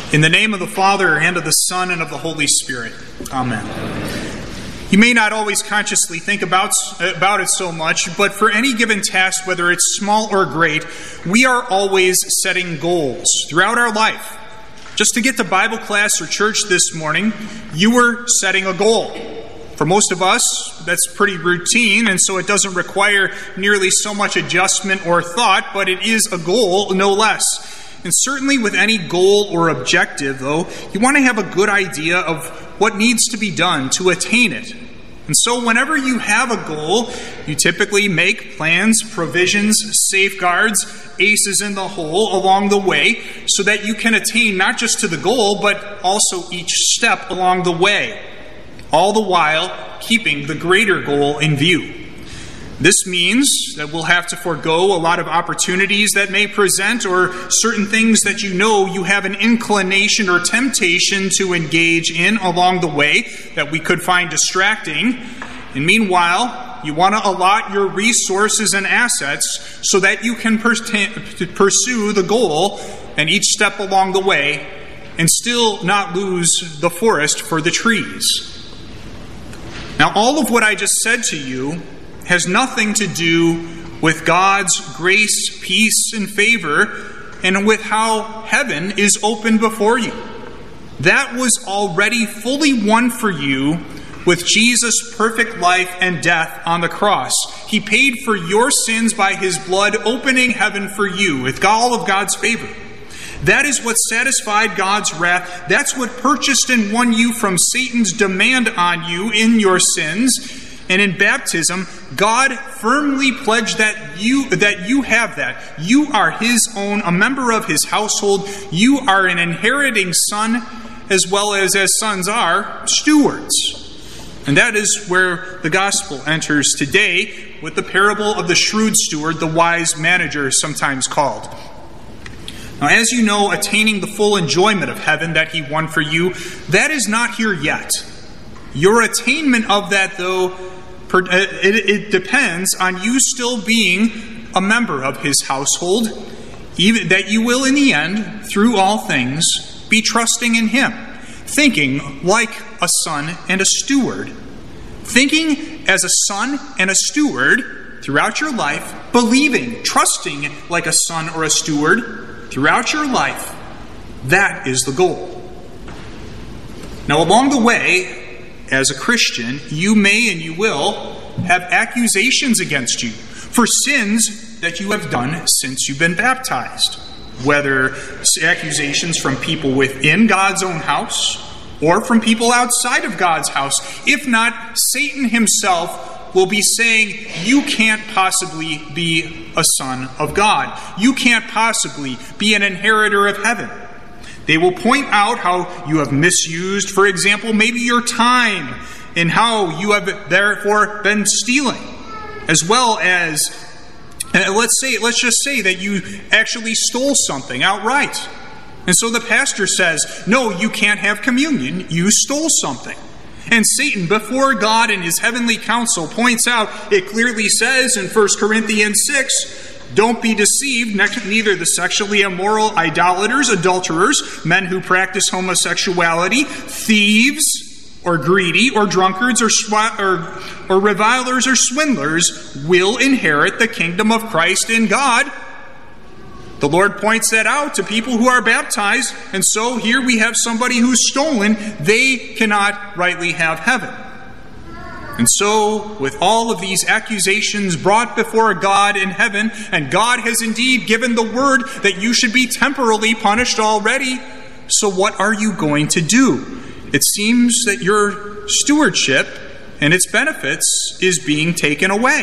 In the name of the Father, and of the Son, and of the Holy Spirit. Amen. You may not always consciously think about it so much, but for any given task, whether it's small or great, we are always setting goals throughout our life. Just to get to Bible class or church this morning, you were setting a goal. For most of us, that's pretty routine, and so it doesn't require nearly so much adjustment or thought, but it is a goal no less. And certainly with any goal or objective, though, you want to have a good idea of what needs to be done to attain it. And so whenever you have a goal, you typically make plans, provisions, safeguards, aces in the hole along the way so that you can attain not just to the goal, but also each step along the way, all the while keeping the greater goal in view. This means that we'll have to forego a lot of opportunities that may present, or certain things that you know you have an inclination or temptation to engage in along the way that we could find distracting. And meanwhile, you want to allot your resources and assets so that you can pursue the goal and each step along the way and still not lose the forest for the trees. Now, all of what I just said to you has nothing to do with God's grace, peace, and favor, and with how heaven is open before you. That was already fully won for you with Jesus' perfect life and death on the cross. He paid for your sins by his blood, opening heaven for you with all of God's favor. That is what satisfied God's wrath. That's what purchased and won you from Satan's demand on you in your sins. And in baptism, God firmly pledged that you have that. You are his own, a member of his household. You are an inheriting son, as well as sons are, stewards. And that is where the gospel enters today with the parable of the shrewd steward, the wise manager sometimes called. Now, as you know, attaining the full enjoyment of heaven that he won for you, that is not here yet. Your attainment of that, though, it depends on you still being a member of his household, even that you will in the end, through all things, be trusting in him, thinking like a son and a steward, thinking as a son and a steward throughout your life, believing, trusting like a son or a steward throughout your life. That is the goal. Now, along the way, as a Christian, you may and you will have accusations against you for sins that you have done since you've been baptized. Whether accusations from people within God's own house or from people outside of God's house. If not, Satan himself will be saying, you can't possibly be a son of God. You can't possibly be an inheritor of heaven. They will point out how you have misused, for example, maybe your time, and how you have therefore been stealing, as well as, let's just say that you actually stole something outright. And so the pastor says, no, you can't have communion, you stole something. And Satan, before God and his heavenly council, points out, it clearly says in 1 Corinthians 6, don't be deceived, neither the sexually immoral, idolaters, adulterers, men who practice homosexuality, thieves, or greedy, or drunkards, or revilers, or swindlers will inherit the kingdom of Christ in God. The Lord points that out to people who are baptized, and so here we have somebody who's stolen. They cannot rightly have heaven. And so, with all of these accusations brought before God in heaven, and God has indeed given the word that you should be temporally punished already, so what are you going to do? It seems that your stewardship and its benefits is being taken away.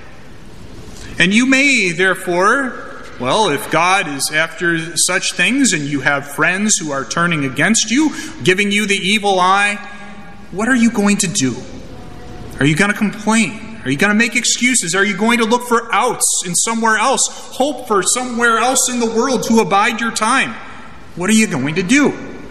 And you may, therefore, well, if God is after such things and you have friends who are turning against you, giving you the evil eye, what are you going to do? Are you going to complain? Are you going to make excuses? Are you going to look for outs in somewhere else? Hope for somewhere else in the world to abide your time? What are you going to do?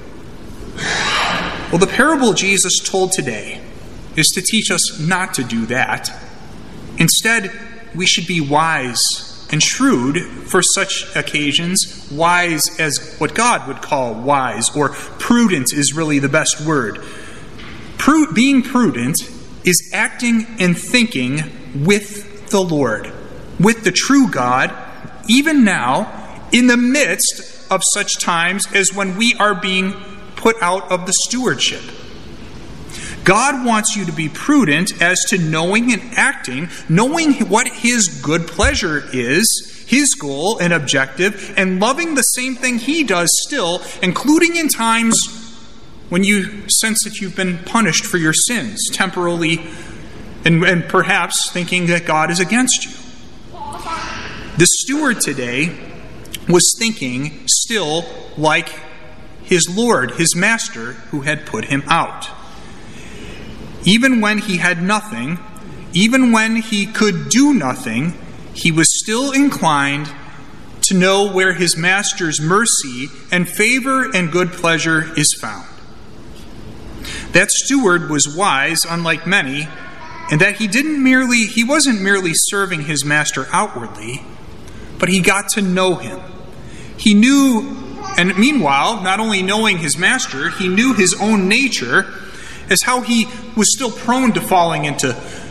Well, the parable Jesus told today is to teach us not to do that. Instead, we should be wise and shrewd for such occasions, wise as what God would call wise, or prudent is really the best word. Being prudent is acting and thinking with the Lord, with the true God, even now, in the midst of such times as when we are being put out of the stewardship. God wants you to be prudent as to knowing and acting, knowing what His good pleasure is, His goal and objective, and loving the same thing He does still, including in times when you sense that you've been punished for your sins temporarily, and perhaps thinking that God is against you. The steward today was thinking still like his Lord, his master, who had put him out. Even when he had nothing, even when he could do nothing, he was still inclined to know where his master's mercy and favor and good pleasure is found. That steward was wise, unlike many, in that he wasn't merely serving his master outwardly, but he got to know him. He knew, and meanwhile, not only knowing his master, he knew his own nature, as how he was still prone to falling into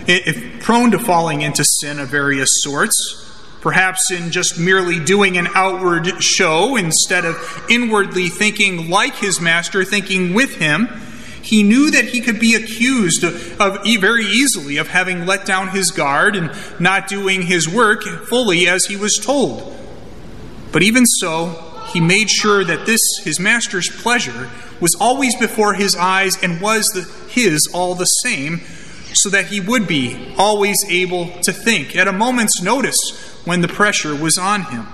sin of various sorts, perhaps in just merely doing an outward show instead of inwardly thinking like his master, thinking with him. He knew that he could be accused very easily of having let down his guard and not doing his work fully as he was told. But even so, he made sure that his master's pleasure was always before his eyes and was his all the same, so that he would be always able to think at a moment's notice when the pressure was on him.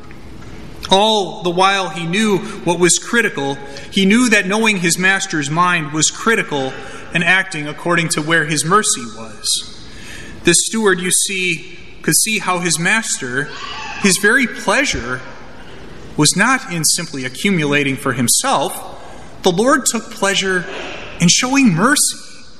All the while he knew what was critical. He knew that knowing his master's mind was critical and acting according to where his mercy was. The steward, you see, could see how his master, his very pleasure, was not in simply accumulating for himself. The Lord took pleasure in showing mercy.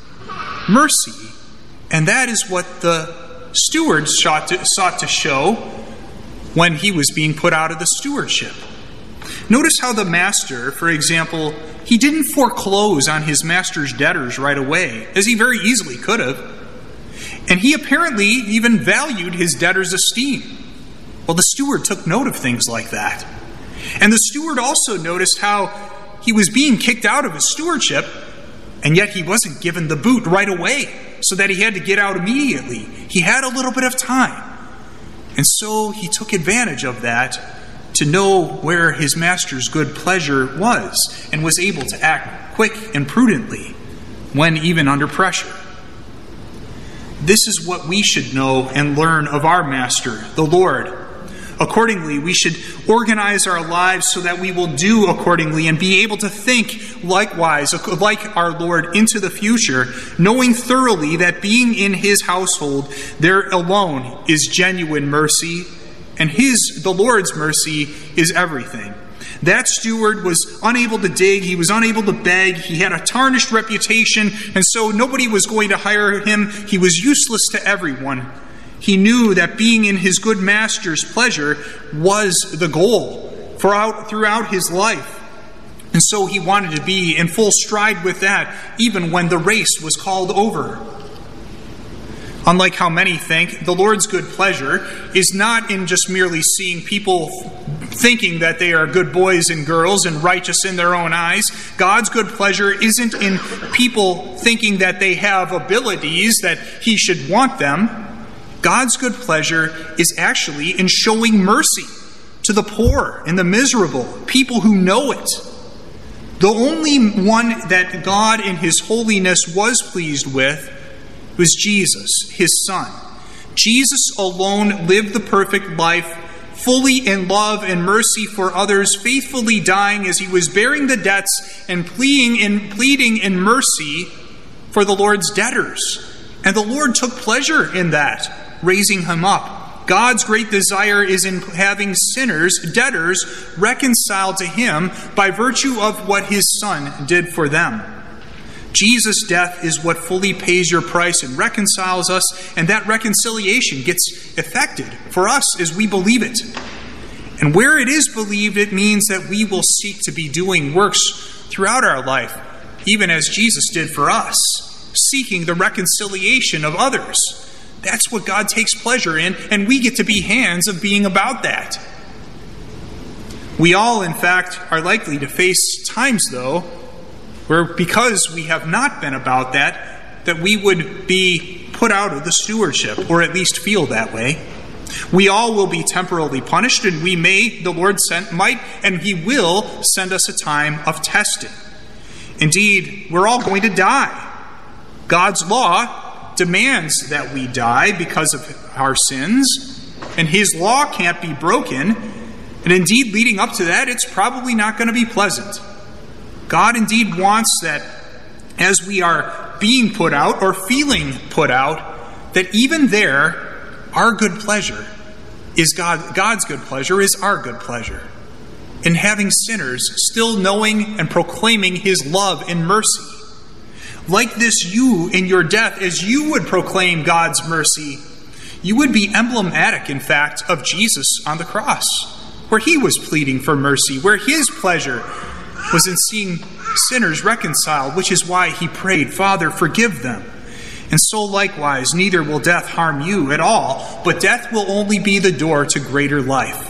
Mercy. And that is what the steward sought to show when he was being put out of the stewardship. Notice how the master, for example, he didn't foreclose on his master's debtors right away, as he very easily could have. And he apparently even valued his debtors' esteem. Well, the steward took note of things like that. And the steward also noticed how he was being kicked out of his stewardship, and yet he wasn't given the boot right away, so that he had to get out immediately. He had a little bit of time. And so he took advantage of that to know where his master's good pleasure was, and was able to act quick and prudently when even under pressure. This is what we should know and learn of our master, the Lord. Accordingly, we should organize our lives so that we will do accordingly and be able to think likewise, like our Lord, into the future, knowing thoroughly that being in His household, there alone is genuine mercy, and the Lord's mercy is everything. That steward was unable to dig, he was unable to beg, he had a tarnished reputation, and so nobody was going to hire him. He was useless to everyone. He knew that being in his good master's pleasure was the goal throughout his life. And so he wanted to be in full stride with that, even when the race was called over. Unlike how many think, the Lord's good pleasure is not in just merely seeing people thinking that they are good boys and girls and righteous in their own eyes. God's good pleasure isn't in people thinking that they have abilities that He should want them. God's good pleasure is actually in showing mercy to the poor and the miserable, people who know it. The only one that God in His holiness was pleased with was Jesus, His Son. Jesus alone lived the perfect life, fully in love and mercy for others, faithfully dying as He was bearing the debts and pleading in mercy for the Lord's debtors. And the Lord took pleasure in that, raising Him up. God's great desire is in having sinners, debtors, reconciled to Him by virtue of what His Son did for them. Jesus' death is what fully pays your price and reconciles us, and that reconciliation gets effected for us as we believe it. And where it is believed, it means that we will seek to be doing works throughout our life, even as Jesus did for us, seeking the reconciliation of others. That's what God takes pleasure in, and we get to be hands of being about that. We all, in fact, are likely to face times, though, where because we have not been about that we would be put out of the stewardship, or at least feel that way. We all will be temporarily punished, and the Lord might, and He will send us a time of testing. Indeed, we're all going to die. God's law demands that we die because of our sins, and His law can't be broken. And indeed, leading up to that, it's probably not going to be pleasant. God indeed wants that as we are being put out or feeling put out, that even there, our good pleasure is God's good pleasure is our good pleasure. In having sinners still knowing and proclaiming His love and mercy. Like this, you in your death, as you would proclaim God's mercy, you would be emblematic, in fact, of Jesus on the cross, where He was pleading for mercy, where His pleasure was in seeing sinners reconciled, which is why He prayed, "Father, forgive them." And so likewise, neither will death harm you at all, but death will only be the door to greater life.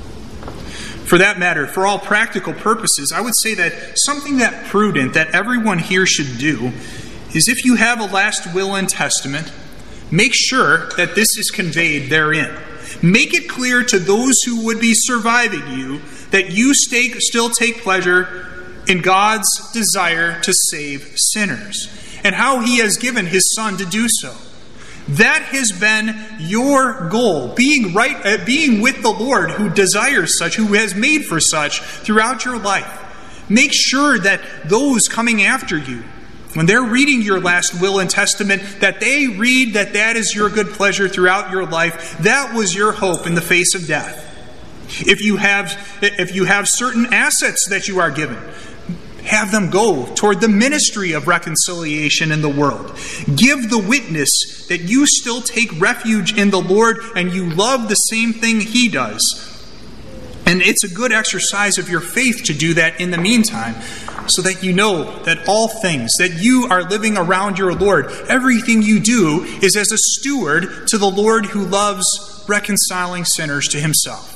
For that matter, for all practical purposes, I would say that something that prudent that everyone here should do is, if you have a last will and testament, make sure that this is conveyed therein. Make it clear to those who would be surviving you that you still take pleasure in God's desire to save sinners, and how He has given His Son to do so. That has been your goal, being with the Lord who desires such, who has made for such throughout your life. Make sure that those coming after you, when they're reading your last will and testament, that they read that is your good pleasure throughout your life. That was your hope in the face of death. If you have certain assets that you are given, have them go toward the ministry of reconciliation in the world. Give the witness that you still take refuge in the Lord and you love the same thing He does. And it's a good exercise of your faith to do that in the meantime, so that you know that all things, that you are living around your Lord. Everything you do is as a steward to the Lord who loves reconciling sinners to Himself.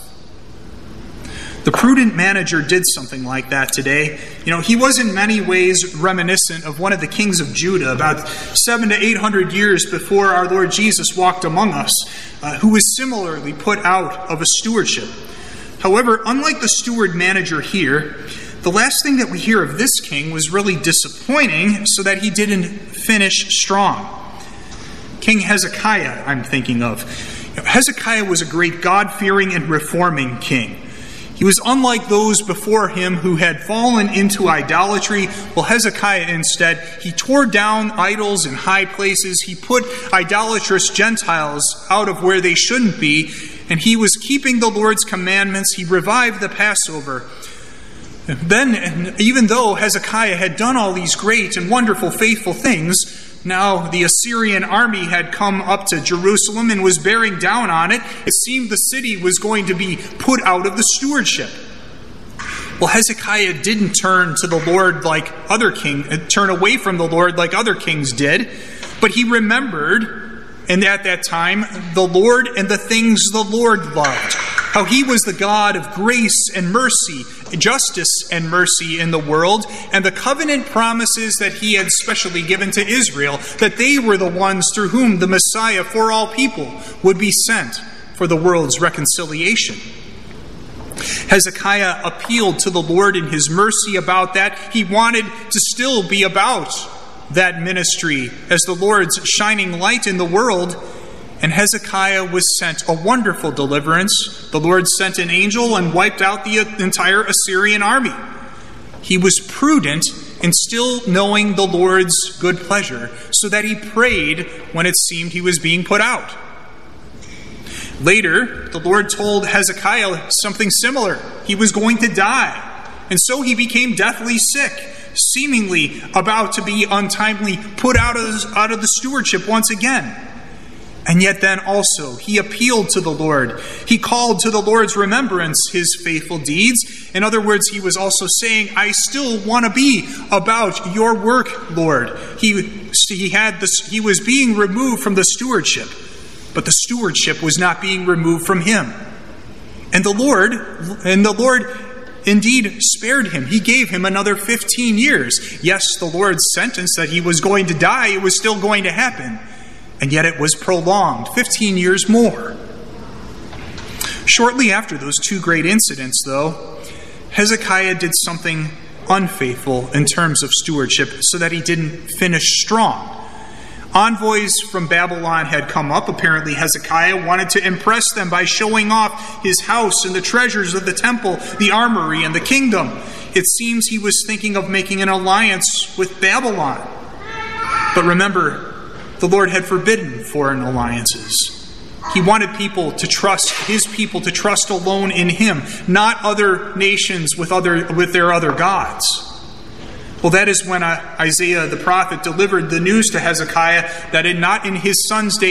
The prudent manager did something like that today. He was in many ways reminiscent of one of the kings of Judah, about 700 to 800 years before our Lord Jesus walked among us, who was similarly put out of a stewardship. However, unlike the steward manager here, the last thing that we hear of this king was really disappointing, so that he didn't finish strong. King Hezekiah, I'm thinking of. Hezekiah was a great God-fearing and reforming king. He was unlike those before him who had fallen into idolatry. Well, Hezekiah instead, he tore down idols in high places. He put idolatrous Gentiles out of where they shouldn't be. And he was keeping the Lord's commandments. He revived the Passover. Then, even though Hezekiah had done all these great and wonderful, faithful things, now the Assyrian army had come up to Jerusalem and was bearing down on it. It seemed the city was going to be put out of the stewardship. Well, Hezekiah didn't turn to the Lord like other kings, turn away from the Lord like other kings did, but he remembered, and at that time, the Lord and the things the Lord loved. How He was the God of grace and mercy, justice and mercy in the world, and the covenant promises that He had specially given to Israel, that they were the ones through whom the Messiah for all people would be sent for the world's reconciliation. Hezekiah appealed to the Lord in His mercy about that. He wanted to still be about that ministry as the Lord's shining light in the world. And Hezekiah was sent a wonderful deliverance. The Lord sent an angel and wiped out the entire Assyrian army. He was prudent in still knowing the Lord's good pleasure, so that he prayed when it seemed he was being put out. Later, the Lord told Hezekiah something similar. He was going to die. And so he became deathly sick. seemingly about to be untimely put out of the stewardship once again. And yet then also he appealed to the Lord. He called to the Lord's remembrance his faithful deeds. In other words, he was also saying, I still want to be about your work, Lord. He was being removed from the stewardship, but the stewardship was not being removed from him. And the Lord indeed spared him. He gave him another 15 years. Yes, the Lord's sentence that he was going to die, it was still going to happen. And yet it was prolonged, 15 years more. Shortly after those two great incidents, though, Hezekiah did something unfaithful in terms of stewardship so that he didn't finish strong. Envoys from Babylon had come up. Apparently Hezekiah wanted to impress them by showing off his house and the treasures of the temple, the armory, and the kingdom. It seems he was thinking of making an alliance with Babylon. But remember, the Lord had forbidden foreign alliances. He wanted his people to trust alone in him, not other nations with their other gods. Well, that is when Isaiah the prophet delivered the news to Hezekiah that not in his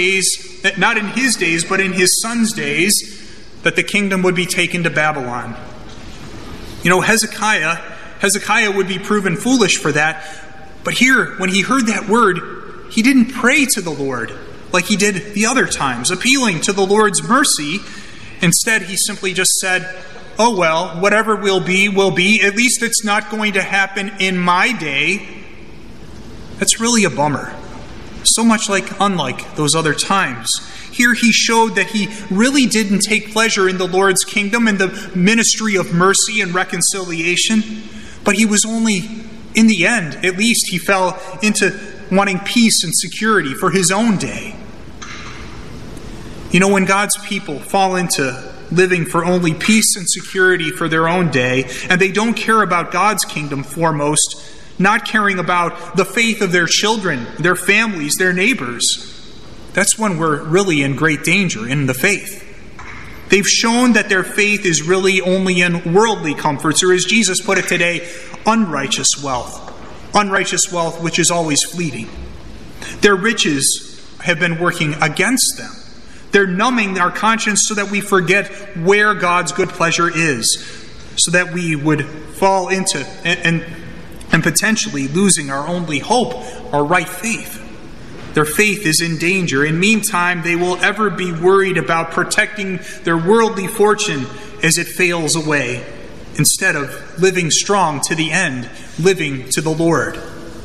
days, but in his son's days, that the kingdom would be taken to Babylon. You know, Hezekiah would be proven foolish for that. But here, when he heard that word, he didn't pray to the Lord like he did the other times, appealing to the Lord's mercy. Instead, he simply just said, oh well, whatever will be, will be. At least it's not going to happen in my day. That's really a bummer. So much unlike those other times. Here he showed that he really didn't take pleasure in the Lord's kingdom and the ministry of mercy and reconciliation. But he was only, in the end, at least he fell into wanting peace and security for his own day. You know, when God's people fall into living for only peace and security for their own day, and they don't care about God's kingdom foremost, not caring about the faith of their children, their families, their neighbors, that's when we're really in great danger in the faith. They've shown that their faith is really only in worldly comforts, or as Jesus put it today, unrighteous wealth. Unrighteous wealth which is always fleeting. Their riches have been working against them. They're numbing our conscience so that we forget where God's good pleasure is, so that we would fall into and potentially losing our only hope, our right faith. Their faith is in danger. In the meantime, they will ever be worried about protecting their worldly fortune as it fails away, instead of living strong to the end, living to the Lord.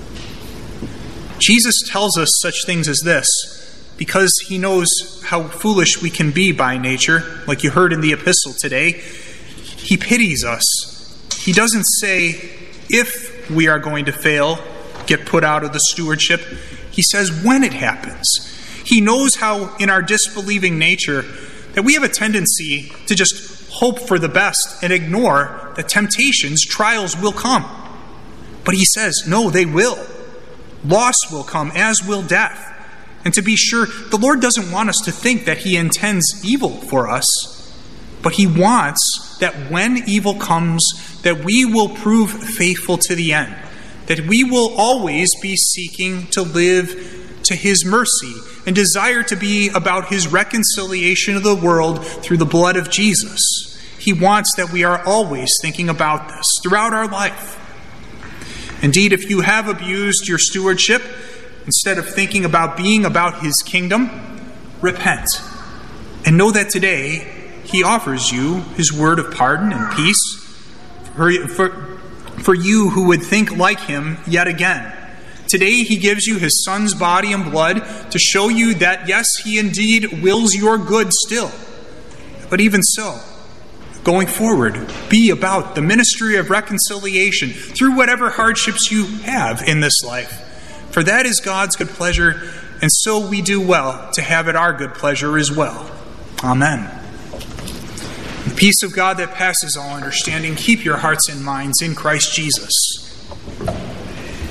Jesus tells us such things as this because he knows how foolish we can be by nature, like you heard in the epistle today. He pities us. He doesn't say, if we are going to fail, get put out of the stewardship. He says when it happens. He knows how in our disbelieving nature that we have a tendency to just hope for the best and ignore that temptations, trials will come. But he says, no, they will. Loss will come, as will death. And to be sure, the Lord doesn't want us to think that he intends evil for us, but he wants that when evil comes, that we will prove faithful to the end, that we will always be seeking to live to his mercy and desire to be about his reconciliation of the world through the blood of Jesus. He wants that we are always thinking about this throughout our life. Indeed, if you have abused your stewardship, instead of thinking about being about his kingdom, repent. And know that today he offers you his word of pardon and peace for you who would think like him yet again. Today he gives you his son's body and blood to show you that, yes, he indeed wills your good still. But even so, going forward, be about the ministry of reconciliation through whatever hardships you have in this life. For that is God's good pleasure, and so we do well to have it our good pleasure as well. Amen. The peace of God that passes all understanding, keep your hearts and minds in Christ Jesus.